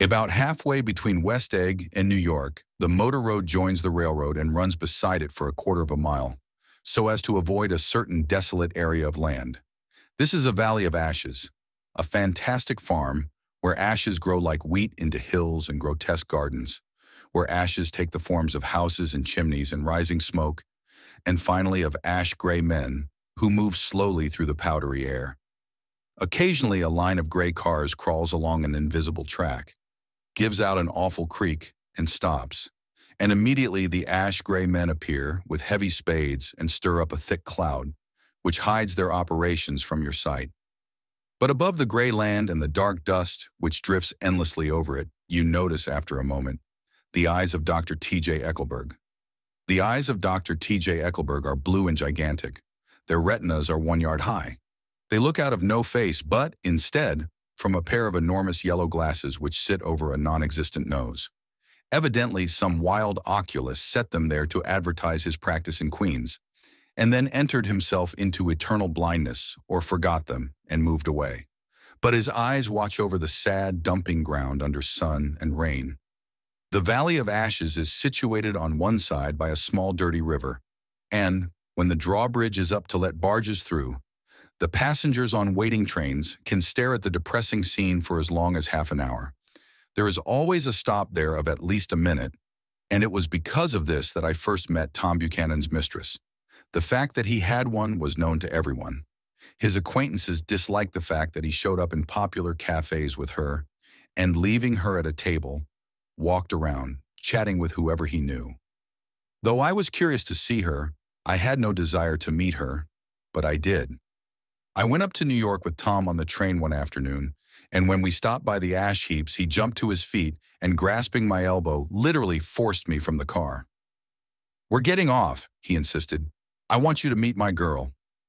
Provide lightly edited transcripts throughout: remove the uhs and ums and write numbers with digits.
About halfway between West Egg and New York, the motor road joins the railroad and runs beside it for a quarter of a mile, so as to avoid a certain desolate area of land. This is a valley of ashes, a fantastic farm where ashes grow like wheat into hills and grotesque gardens, where ashes take the forms of houses and chimneys and rising smoke, and finally of ash-gray men who move slowly through the powdery air. Occasionally a line of gray cars crawls along an invisible track, gives out an awful creak, and stops, and immediately the ash-gray men appear with heavy spades and stir up a thick cloud, which hides their operations from your sight. But above the gray land and the dark dust which drifts endlessly over it, you notice after a moment the eyes of Dr. T.J. Eckelberg. The eyes of Dr. T.J. Eckelberg are blue and gigantic. Their retinas are 1 yard high. They look out of no face, but, instead, from a pair of enormous yellow glasses which sit over a non-existent nose. Evidently, some wild oculist set them there to advertise his practice in Queens, and then entered himself into eternal blindness, or forgot them, and moved away. But his eyes watch over the sad dumping ground under sun and rain. The Valley of Ashes is situated on one side by a small dirty river, and, when the drawbridge is up to let barges through, the passengers on waiting trains can stare at the depressing scene for as long as half an hour. There is always a stop there of at least a minute, and it was because of this that I first met Tom Buchanan's mistress. The fact that he had one was known to everyone. His acquaintances disliked the fact that he showed up in popular cafes with her, and leaving her at a table, walked around, chatting with whoever he knew. Though I was curious to see her, I had no desire to meet her, but I did. I went up to New York with Tom on the train one afternoon, and when we stopped by the ash heaps, he jumped to his feet and, grasping my elbow, literally forced me from the car. "We're getting off," he insisted. "I want you to meet my girl."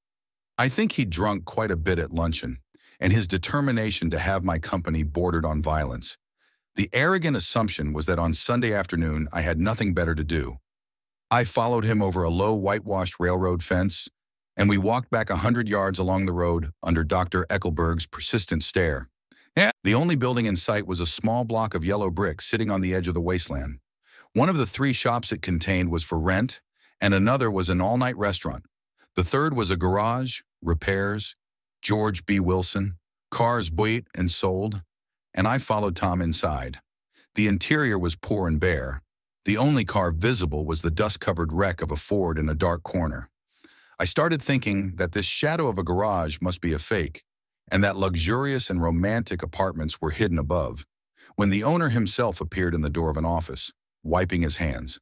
I think he'd drunk quite a bit at luncheon, and his determination to have my company bordered on violence. The arrogant assumption was that on Sunday afternoon I had nothing better to do. I followed him over a low whitewashed railroad fence, and we walked back 100 yards along the road under Dr. Eckelberg's persistent stare. The only building in sight was a small block of yellow brick sitting on the edge of the wasteland. One of the 3 shops it contained was for rent, and another was an all-night restaurant. The third was a garage, repairs, George B. Wilson, cars bought and sold, and I followed Tom inside. The interior was poor and bare. The only car visible was the dust-covered wreck of a Ford in a dark corner. I started thinking that this shadow of a garage must be a fake, and that luxurious and romantic apartments were hidden above, when the owner himself appeared in the door of an office, wiping his hands.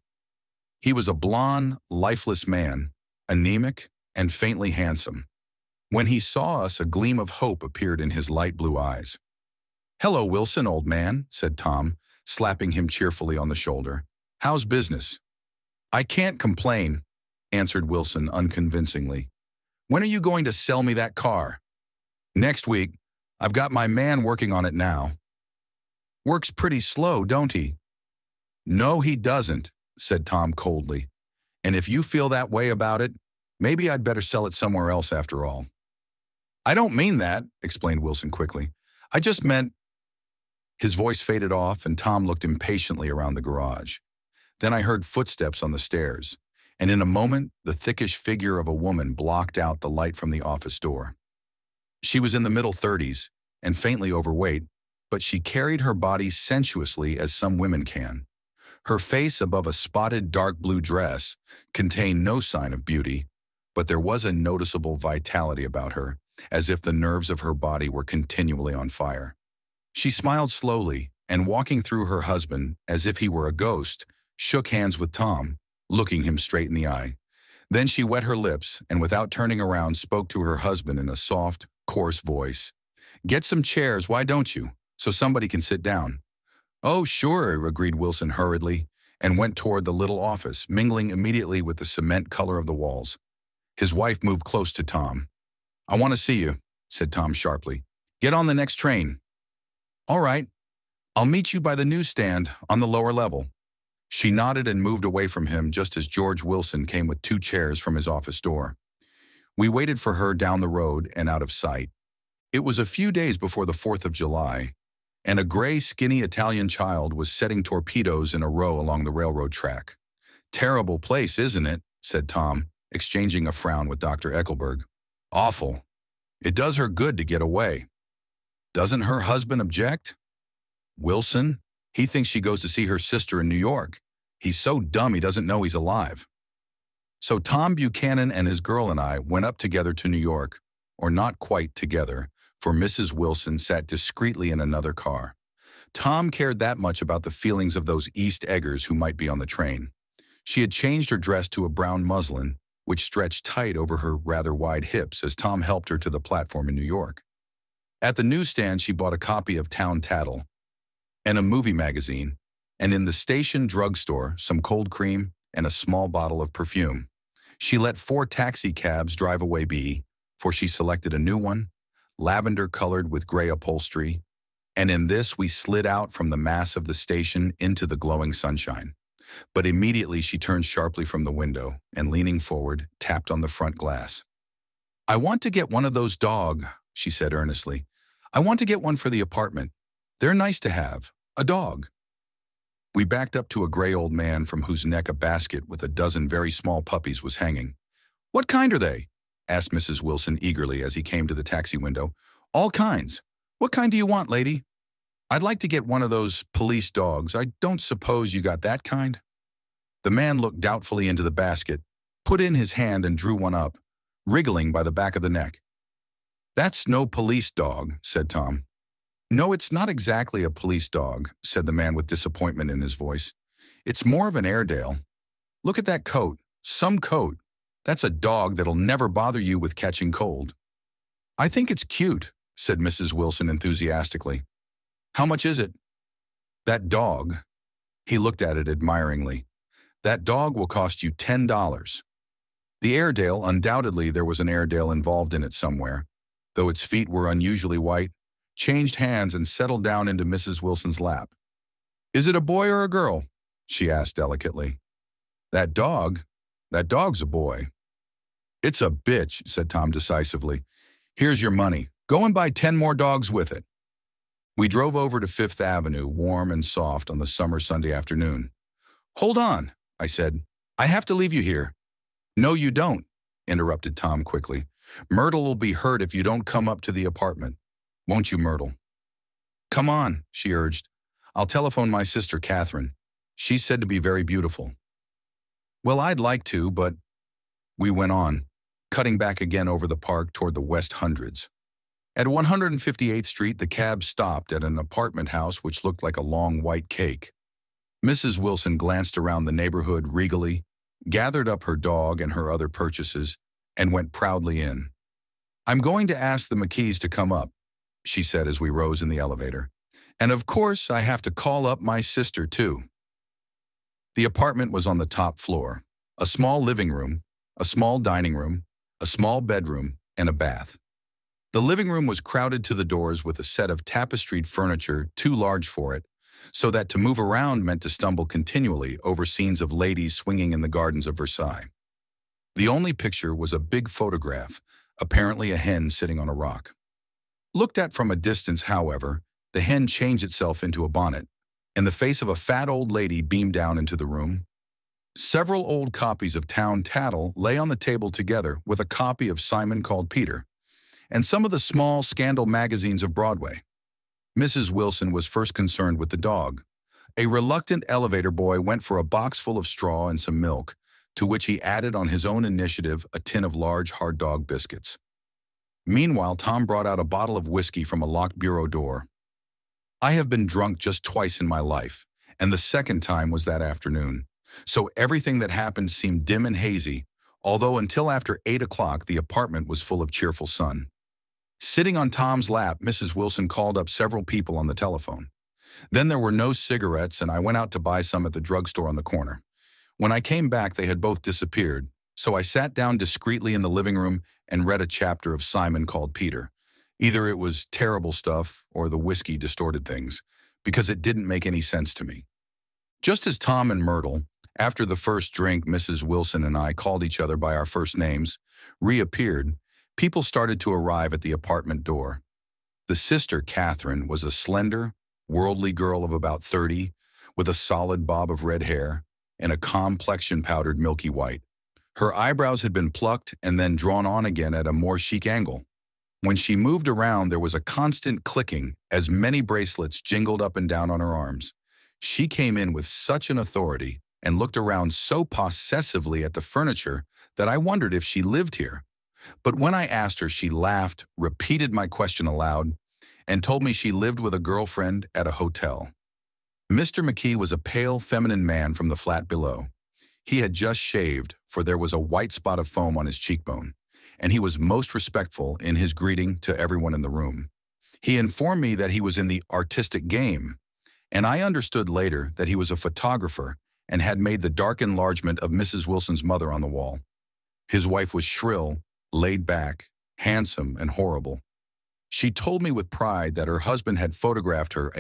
He was a blond, lifeless man, anemic and faintly handsome. When he saw us, a gleam of hope appeared in his light blue eyes. "Hello, Wilson, old man," said Tom, slapping him cheerfully on the shoulder. "How's business?" "I can't complain," answered Wilson unconvincingly. "When are you going to sell me that car?" "Next week. I've got my man working on it now." "Works pretty slow, don't he?" "No, he doesn't," said Tom coldly. "And if you feel that way about it, maybe I'd better sell it somewhere else after all." "I don't mean that," explained Wilson quickly. "I just meant—" His voice faded off, and Tom looked impatiently around the garage. Then I heard footsteps on the stairs, and in a moment, the thickish figure of a woman blocked out the light from the office door. She was in the middle 30s and faintly overweight, but she carried her body sensuously as some women can. Her face, above a spotted dark blue dress, contained no sign of beauty, but there was a noticeable vitality about her, as if the nerves of her body were continually on fire. She smiled slowly, and walking through her husband, as if he were a ghost, shook hands with Tom, looking him straight in the eye. Then she wet her lips, and without turning around spoke to her husband in a soft, coarse voice. "Get some chairs, why don't you, so somebody can sit down?" "Oh, sure," agreed Wilson hurriedly, and went toward the little office, mingling immediately with the cement color of the walls. His wife moved close to Tom. "I want to see you," said Tom sharply. "Get on the next train." "All right. I'll meet you by the newsstand on the lower level." She nodded and moved away from him just as George Wilson came with 2 chairs from his office door. We waited for her down the road and out of sight. It was a few days before the 4th of July, and a gray, skinny Italian child was setting torpedoes in a row along the railroad track. "Terrible place, isn't it?" said Tom, exchanging a frown with Dr. Eckelberg. "Awful. It does her good to get away." "Doesn't her husband object?" "Wilson? He thinks she goes to see her sister in New York. He's so dumb he doesn't know he's alive." So Tom Buchanan and his girl and I went up together to New York, or not quite together, for Mrs. Wilson sat discreetly in another car. Tom cared that much about the feelings of those East Eggers who might be on the train. She had changed her dress to a brown muslin, which stretched tight over her rather wide hips as Tom helped her to the platform in New York. At the newsstand, she bought a copy of Town Tattle and a movie magazine, and in the station drugstore, some cold cream and a small bottle of perfume. She let 4 taxi cabs drive away for she selected a new one, lavender-colored with gray upholstery, and in this we slid out from the mass of the station into the glowing sunshine. But immediately she turned sharply from the window and, leaning forward, tapped on the front glass. "I want to get one of those dog," she said earnestly. "I want to get one for the apartment. They're nice to have. A dog." We backed up to a gray old man from whose neck a basket with a dozen very small puppies was hanging. "What kind are they?" asked Mrs. Wilson eagerly as he came to the taxi window. "All kinds. What kind do you want, lady?" "I'd like to get one of those police dogs. I don't suppose you got that kind?" The man looked doubtfully into the basket, put in his hand and drew one up, wriggling by the back of the neck. "That's no police dog," said Tom. "No, it's not exactly a police dog," said the man with disappointment in his voice. "It's more of an Airedale. Look at that coat. Some coat. That's a dog that'll never bother you with catching cold." "I think it's cute," said Mrs. Wilson enthusiastically. "How much is it?" "That dog," he looked at it admiringly, "that dog will cost you $10. The Airedale, undoubtedly there was an Airedale involved in it somewhere, though its feet were unusually white, changed hands and settled down into Mrs. Wilson's lap. "Is it a boy or a girl?" she asked delicately. That dog's a boy." "It's a bitch," said Tom decisively. "Here's your money. Go and buy 10 more dogs with it." We drove over to Fifth Avenue, warm and soft on the summer Sunday afternoon. "Hold on," I said. "I have to leave you here." "No, you don't," interrupted Tom quickly. "Myrtle will be hurt if you don't come up to the apartment. Won't you, Myrtle?" "Come on," she urged. "I'll telephone my sister, Catherine. She's said to be very beautiful." "Well, I'd like to, but—" We went on, cutting back again over the park toward the West Hundreds. At 158th Street, the cab stopped at an apartment house which looked like a long white cake. Mrs. Wilson glanced around the neighborhood regally, gathered up her dog and her other purchases, and went proudly in. "I'm going to ask the McKees to come up," she said as we rose in the elevator. "And of course, I have to call up my sister, too." The apartment was on the top floor. A small living room, a small dining room, a small bedroom, and a bath. The living room was crowded to the doors with a set of tapestried furniture too large for it, so that to move around meant to stumble continually over scenes of ladies swinging in the gardens of Versailles. The only picture was a big photograph, apparently a hen sitting on a rock. Looked at from a distance, however, the hen changed itself into a bonnet, and the face of a fat old lady beamed down into the room. Several old copies of Town Tattle lay on the table together with a copy of Simon Called Peter, and some of the small scandal magazines of Broadway. Mrs. Wilson was first concerned with the dog. A reluctant elevator boy went for a box full of straw and some milk, to which he added on his own initiative a tin of large hard dog biscuits. Meanwhile, Tom brought out a bottle of whiskey from a locked bureau door. I have been drunk just twice in my life, and the second time was that afternoon. So everything that happened seemed dim and hazy, although until after 8 o'clock the apartment was full of cheerful sun. Sitting on Tom's lap, Mrs. Wilson called up several people on the telephone. Then there were no cigarettes, and I went out to buy some at the drugstore on the corner. When I came back, they had both disappeared, so I sat down discreetly in the living room and read a chapter of Simon Called Peter. Either it was terrible stuff or the whiskey distorted things, because it didn't make any sense to me. Just as Tom and Myrtle, after the first drink Mrs. Wilson and I called each other by our first names, reappeared, people started to arrive at the apartment door. The sister, Catherine, was a slender, worldly girl of about 30, with a solid bob of red hair and a complexion powdered milky white. Her eyebrows had been plucked and then drawn on again at a more chic angle. When she moved around, there was a constant clicking as many bracelets jingled up and down on her arms. She came in with such an authority and looked around so possessively at the furniture that I wondered if she lived here. But when I asked her, she laughed, repeated my question aloud, and told me she lived with a girlfriend at a hotel. Mr. McKee was a pale, feminine man from the flat below. He had just shaved, for there was a white spot of foam on his cheekbone, and he was most respectful in his greeting to everyone in the room. He informed me that he was in the artistic game, and I understood later that he was a photographer and had made the dark enlargement of Mrs. Wilson's mother on the wall. His wife was shrill, laid back, handsome, and horrible. She told me with pride that her husband had photographed her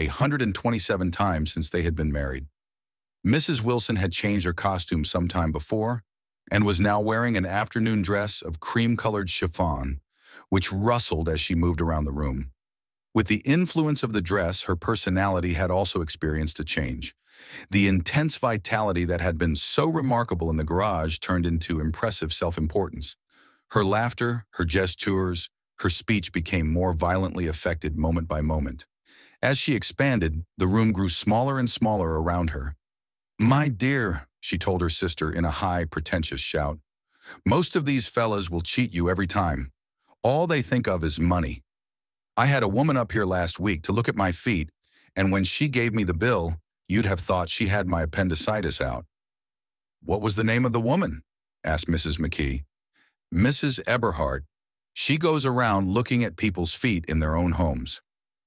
127 times since they had been married. Mrs. Wilson had changed her costume some time before and was now wearing an afternoon dress of cream-colored chiffon, which rustled as she moved around the room. With the influence of the dress, her personality had also experienced a change. The intense vitality that had been so remarkable in the garage turned into impressive self-importance. Her laughter, her gestures, her speech became more violently affected moment by moment. As she expanded, the room grew smaller and smaller around her. "My dear," she told her sister in a high, pretentious shout, "most of these fellas will cheat you every time. All they think of is money. I had a woman up here last week to look at my feet, and when she gave me the bill, you'd have thought she had my appendicitis out." "What was the name of the woman?" asked Mrs. McKee. "Mrs. Eberhardt. She goes around looking at people's feet in their own homes."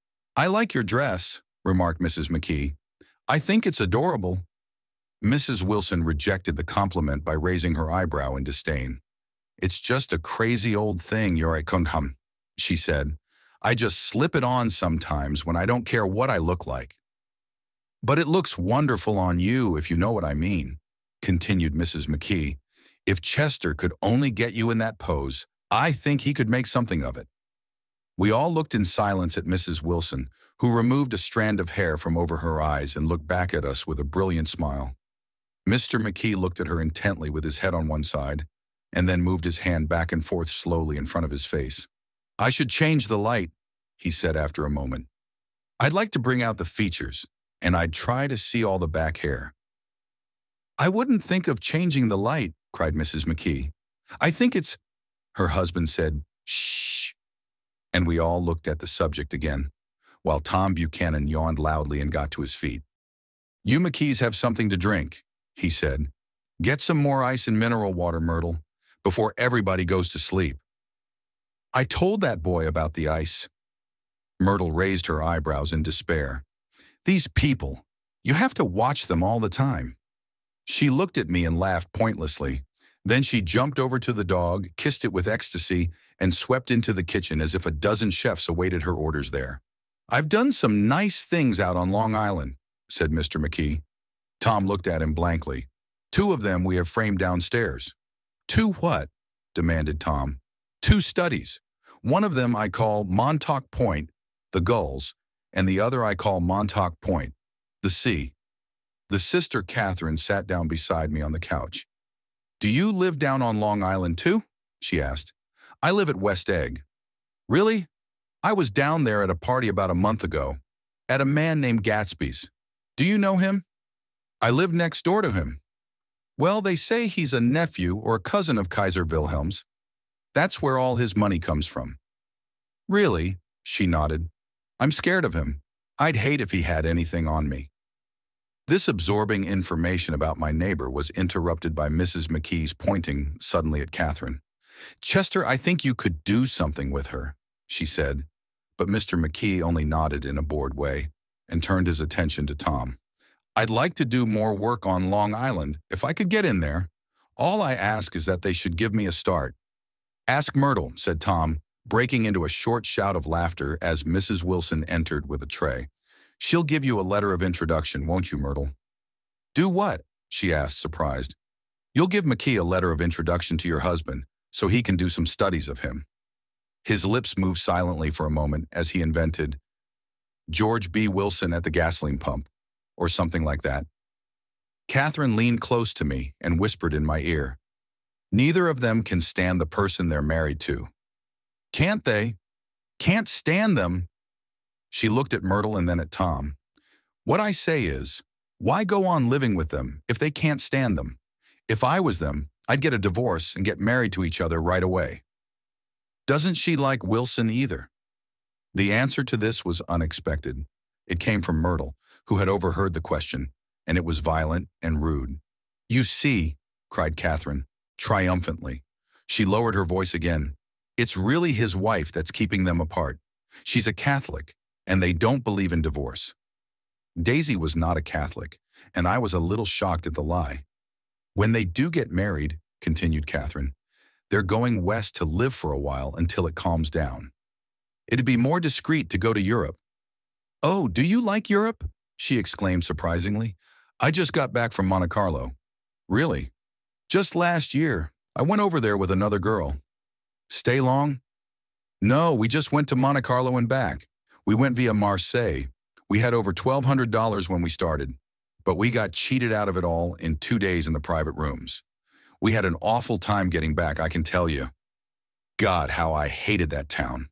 "I like your dress," remarked Mrs. McKee. "I think it's adorable." Mrs. Wilson rejected the compliment by raising her eyebrow in disdain. "It's just a crazy old thing, you're a kundham," she said. "I just slip it on sometimes when I don't care what I look like." "But it looks wonderful on you, if you know what I mean," continued Mrs. McKee. "If Chester could only get you in that pose, I think he could make something of it." We all looked in silence at Mrs. Wilson, who removed a strand of hair from over her eyes and looked back at us with a brilliant smile. Mr. McKee looked at her intently with his head on one side, and then moved his hand back and forth slowly in front of his face. "I should change the light," he said after a moment. "I'd like to bring out the features, and I'd try to see all the back hair." "I wouldn't think of changing the light," cried Mrs. McKee. "I think it's—" Her husband said, "Shh," and we all looked at the subject again, while Tom Buchanan yawned loudly and got to his feet. "You McKees have something to drink," he said. "Get some more ice and mineral water, Myrtle, before everybody goes to sleep." "I told that boy about the ice." Myrtle raised her eyebrows in despair. "These people, you have to watch them all the time." She looked at me and laughed pointlessly. Then she jumped over to the dog, kissed it with ecstasy, and swept into the kitchen as if a dozen chefs awaited her orders there. "I've done some nice things out on Long Island," said Mr. McKee. Tom looked at him blankly. "Two of them we have framed downstairs." "Two what?" demanded Tom. "Two studies. One of them I call Montauk Point, the gulls, and the other I call Montauk Point, the sea." The sister Catherine sat down beside me on the couch. "Do you live down on Long Island too?" she asked. "I live at West Egg." "Really? I was down there at a party about a month ago, at a man named Gatsby's. Do you know him?" "I live next door to him." "Well, they say he's a nephew or a cousin of Kaiser Wilhelm's. That's where all his money comes from." "Really?" she nodded. "I'm scared of him. I'd hate if he had anything on me." This absorbing information about my neighbor was interrupted by Mrs. McKee's pointing suddenly at Catherine. "Chester, I think you could do something with her," she said, but Mr. McKee only nodded in a bored way and turned his attention to Tom. "I'd like to do more work on Long Island if I could get in there. All I ask is that they should give me a start." "Ask Myrtle," said Tom, breaking into a short shout of laughter as Mrs. Wilson entered with a tray. "She'll give you a letter of introduction, won't you, Myrtle?" "Do what?" she asked, surprised. "You'll give McKee a letter of introduction to your husband, so he can do some studies of him." His lips moved silently for a moment as he invented, George B. Wilson at the gasoline pump, or something like that. Catherine leaned close to me and whispered in my ear, "Neither of them can stand the person they're married to." "Can't they? Can't stand them." She looked at Myrtle and then at Tom. "What I say is, why go on living with them if they can't stand them? If I was them, I'd get a divorce and get married to each other right away." "Doesn't she like Wilson either?" The answer to this was unexpected. It came from Myrtle, who had overheard the question, and it was violent and rude. "You see," cried Catherine, triumphantly. She lowered her voice again. "It's really his wife that's keeping them apart. She's a Catholic, and they don't believe in divorce." Daisy was not a Catholic, and I was a little shocked at the lie. "When they do get married," continued Catherine, "they're going west to live for a while until it calms down. It'd be more discreet to go to Europe." "Oh, do you like Europe?" she exclaimed surprisingly. "I just got back from Monte Carlo." "Really?" "Just last year. I went over there with another girl." "Stay long?" "No, we just went to Monte Carlo and back. We went via Marseille. We had over $1,200 when we started, but we got cheated out of it all in 2 days in the private rooms. We had an awful time getting back, I can tell you. God, how I hated that town."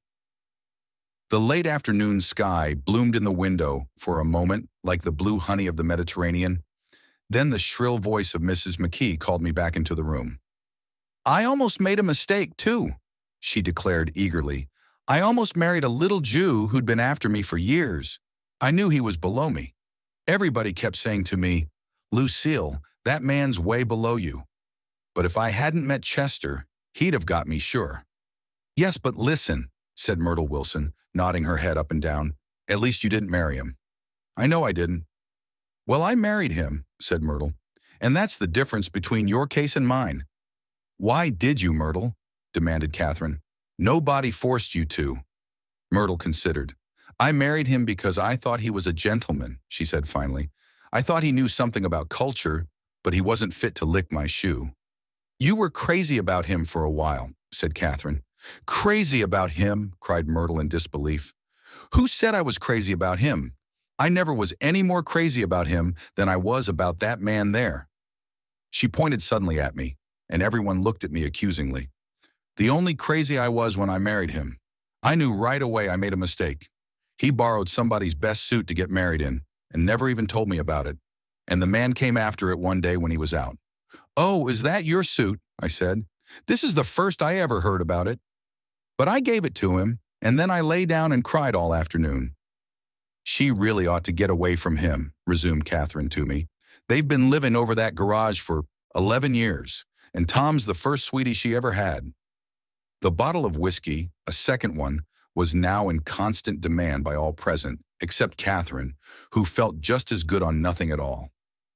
The late afternoon sky bloomed in the window for a moment like the blue honey of the Mediterranean. Then the shrill voice of Mrs. McKee called me back into the room. "I almost made a mistake, too," she declared eagerly. "I almost married a little Jew who'd been after me for years. I knew he was below me. Everybody kept saying to me, 'Lucille, that man's way below you.' But if I hadn't met Chester, he'd have got me sure." "Yes, but listen," said Myrtle Wilson, nodding her head up and down. "At least you didn't marry him." "I know I didn't." "Well, I married him," said Myrtle. "And that's the difference between your case and mine." "Why did you, Myrtle?" demanded Catherine. "Nobody forced you to." Myrtle considered. "I married him because I thought he was a gentleman," she said finally. "I thought he knew something about culture, but he wasn't fit to lick my shoe." "You were crazy about him for a while," said Catherine. "Crazy about him?" cried Myrtle in disbelief. "Who said I was crazy about him? I never was any more crazy about him than I was about that man there." She pointed suddenly at me, and everyone looked at me accusingly. "The only crazy I was when I married him. I knew right away I made a mistake. He borrowed somebody's best suit to get married in, and never even told me about it. And the man came after it one day when he was out. 'Oh, is that your suit?' I said. 'This is the first I ever heard about it.' But I gave it to him, and then I lay down and cried all afternoon." "She really ought to get away from him," resumed Catherine to me. "They've been living over that garage for 11 years, and Tom's the first sweetie she ever had." The bottle of whiskey, a second one, was now in constant demand by all present, except Catherine, who felt just as good on nothing at all.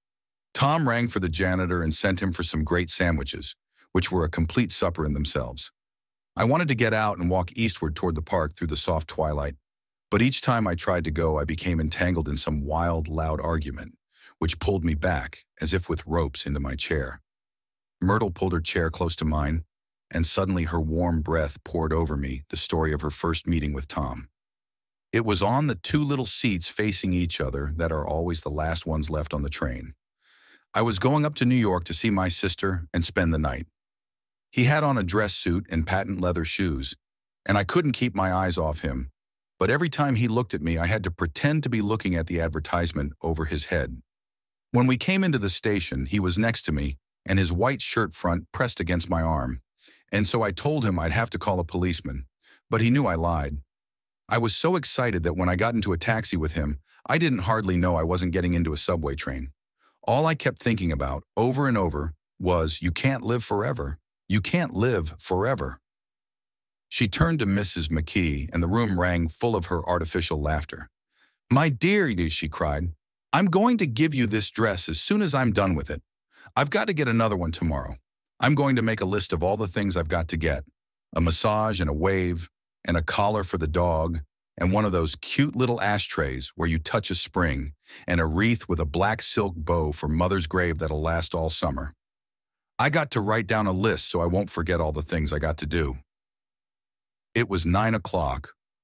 Tom rang for the janitor and sent him for some great sandwiches, which were a complete supper in themselves. I wanted to get out and walk eastward toward the park through the soft twilight, but each time I tried to go, I became entangled in some wild, loud argument, which pulled me back, as if with ropes, into my chair. Myrtle pulled her chair close to mine, and suddenly her warm breath poured over me the story of her first meeting with Tom. It was on the 2 little seats facing each other that are always the last ones left on the train. I was going up to New York to see my sister and spend the night. He had on a dress suit and patent leather shoes, and I couldn't keep my eyes off him, but every time he looked at me, I had to pretend to be looking at the advertisement over his head. When we came into the station, he was next to me, and his white shirt front pressed against my arm, and so I told him I'd have to call a policeman, but he knew I lied. I was so excited that when I got into a taxi with him, I didn't hardly know I wasn't getting into a subway train. All I kept thinking about, over and over, was, "You can't live forever. You can't live forever." She turned to Mrs. McKee, and the room rang full of her artificial laughter. "My dear," she cried, "I'm going to give you this dress as soon as I'm done with it. I've got to get another one tomorrow. I'm going to make a list of all the things I've got to get. A massage and a wave, and a collar for the dog, and one of those cute little ashtrays where you touch a spring, and a wreath with a black silk bow for Mother's grave that'll last all summer. I got to write down a list so I won't forget all the things I got to do." It was 9 o'clock,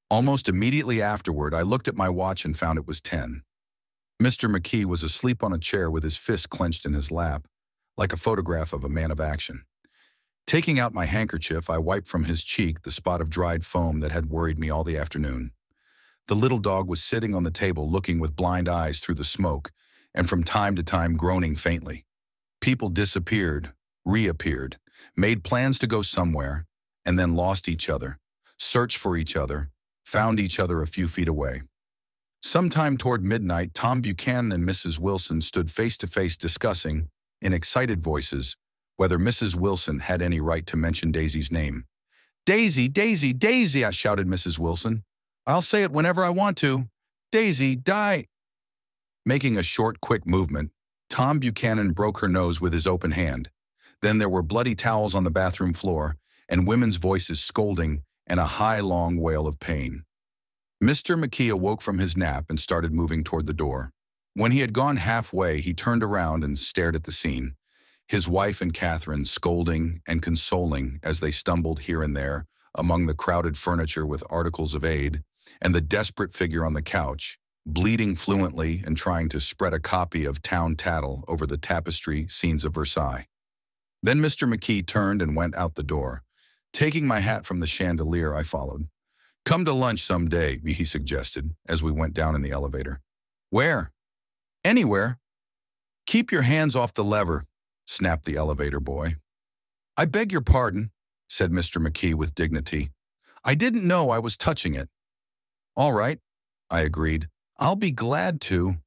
Almost immediately afterward, I looked at my watch and found it was 10. Mr. McKee was asleep on a chair with his fist clenched in his lap, like a photograph of a man of action. Taking out my handkerchief, I wiped from his cheek the spot of dried foam that had worried me all the afternoon. The little dog was sitting on the table looking with blind eyes through the smoke, and from time to time groaning faintly. People disappeared, reappeared, made plans to go somewhere, and then lost each other, searched for each other, found each other a few feet away. Sometime toward midnight, Tom Buchanan and Mrs. Wilson stood face to face discussing, in excited voices, whether Mrs. Wilson had any right to mention Daisy's name. "Daisy, Daisy, Daisy," I shouted Mrs. Wilson. "I'll say it whenever I want to. Daisy, die." Making a short, quick movement, Tom Buchanan broke her nose with his open hand. Then there were bloody towels on the bathroom floor, and women's voices scolding, and a high, long wail of pain. Mr. McKee awoke from his nap and started moving toward the door. When he had gone halfway, he turned around and stared at the scene. His wife and Catherine scolding and consoling as they stumbled here and there among the crowded furniture with articles of aid, and the desperate figure on the couch, bleeding fluently and trying to spread a copy of Town Tattle over the tapestry scenes of Versailles. Then Mr. McKee turned and went out the door. Taking my hat from the chandelier, I followed. "Come to lunch some day," he suggested, as we went down in the elevator. "Where?" "Anywhere." "Keep your hands off the lever," snapped the elevator boy. "I beg your pardon," said Mr. McKee with dignity. "I didn't know I was touching it." "All right," I agreed. "I'll be glad to."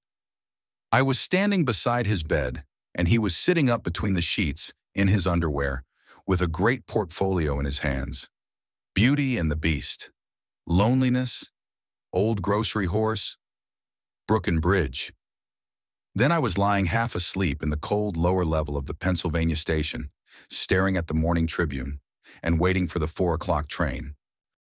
I was standing beside his bed, and he was sitting up between the sheets in his underwear, with a great portfolio in his hands. Beauty and the Beast, Loneliness, Old Grocery Horse, Brooklyn Bridge. Then I was lying half asleep in the cold lower level of the Pennsylvania station, staring at the Morning Tribune, and waiting for the 4 o'clock train.